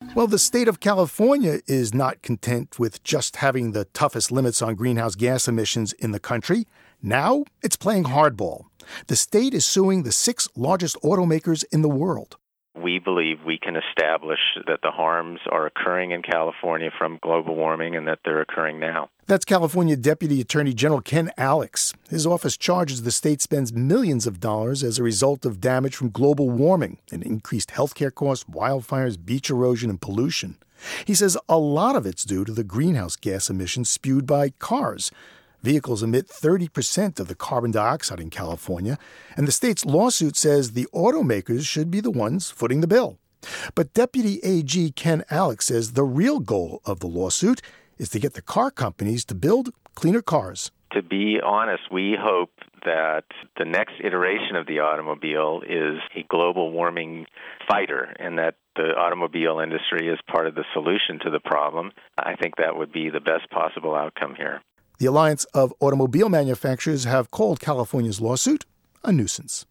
Well, the state of California is not content with just having the toughest limits on greenhouse gas emissions in the country. Now it's playing hardball. The state is suing the 6 largest automakers in the world. We believe we can establish that the harms are occurring in California from global warming and that they're occurring now. That's California Deputy Attorney General Ken Alex. His office charges the state spends millions of dollars as a result of damage from global warming and increased healthcare costs, wildfires, beach erosion, and pollution. He says a lot of it's due to the greenhouse gas emissions spewed by cars. Vehicles emit 30% of the carbon dioxide in California, and the state's lawsuit says the automakers should be the ones footing the bill. But Deputy AG Ken Alex says the real goal of the lawsuit is to get the car companies to build cleaner cars. To be honest, we hope that the next iteration of the automobile is a global warming fighter and that the automobile industry is part of the solution to the problem. I think that would be the best possible outcome here. The Alliance of Automobile Manufacturers have called California's lawsuit a nuisance.